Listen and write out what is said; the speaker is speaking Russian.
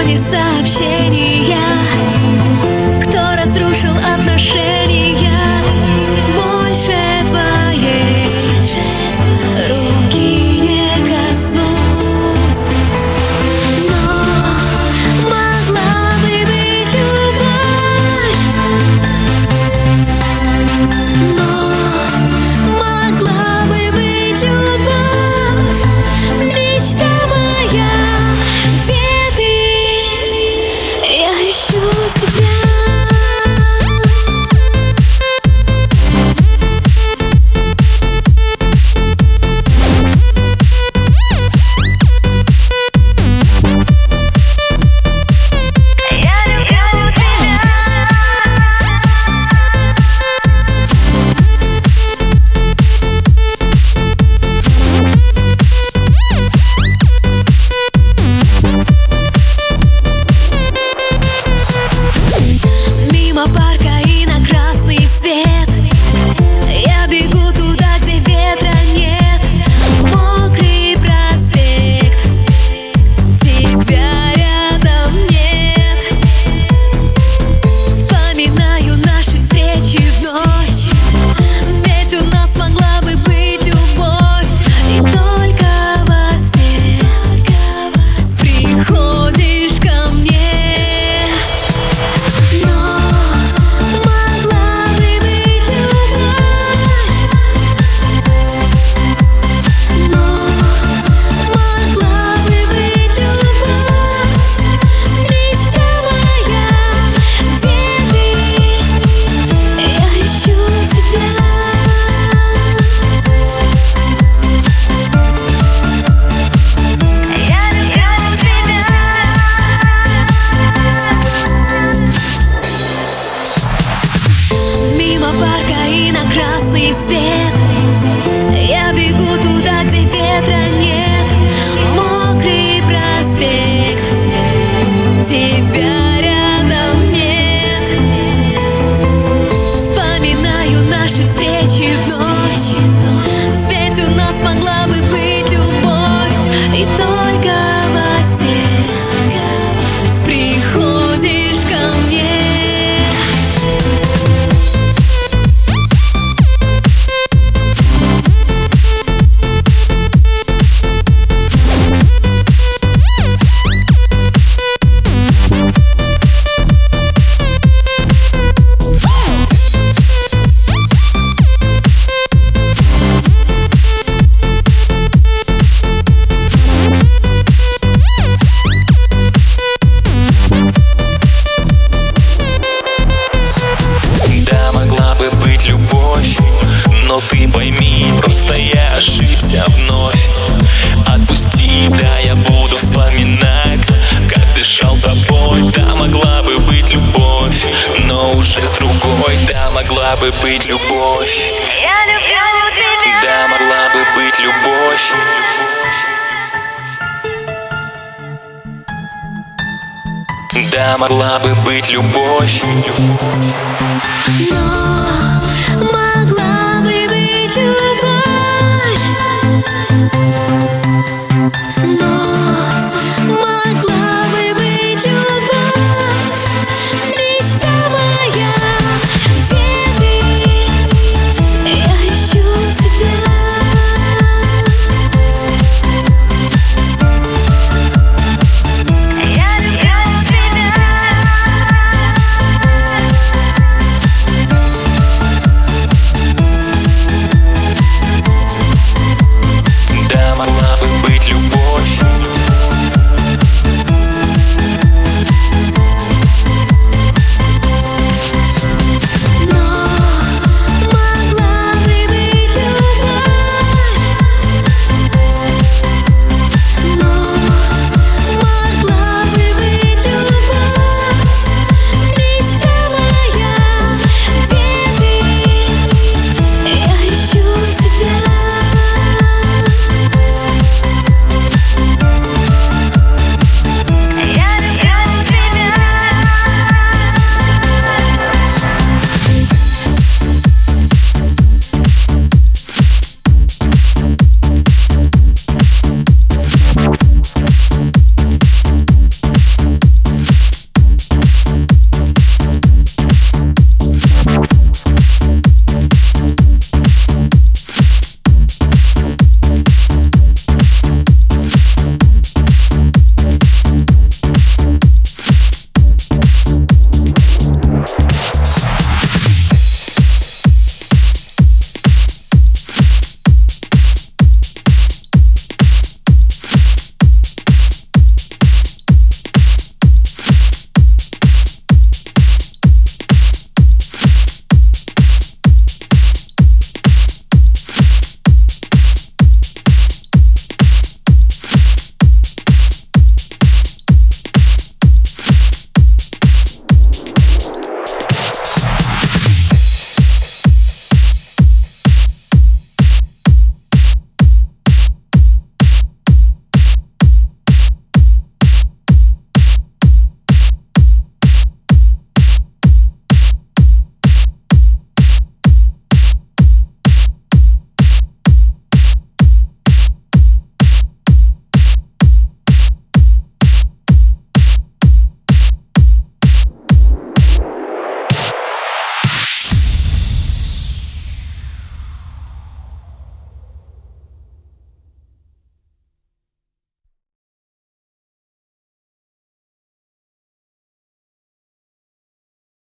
прислали сообщения, кто разрушил отношения. Больше твоей руки не коснусь, но могла бы быть любовь, но могла бы быть любовь. Мечта моя, где ты? Я ищу тебя. Парка и на красный свет я бегу туда, где ветра нет. Мокрый проспект, тебя рядом нет. Вспоминаю наши встречи вновь, ведь у нас могла бы быть любовь. И только во сне приходишь ко мне. Парка и на красный свет я бегу туда, где ветра нет. Мокрый проспект, тебя рядом нет. Вспоминаю наши встречи вновь, ведь у нас могла бы быть любовь. И только во сне приходишь ко мне. Но ты пойми, просто я ошибся вновь. Отпусти, да, я буду вспоминать, как дышал тобой. Да, могла бы быть любовь, но уже с другой. Да, могла бы быть любовь. Я люблю тебя. Да, могла бы быть любовь. Да, могла бы быть любовь. Но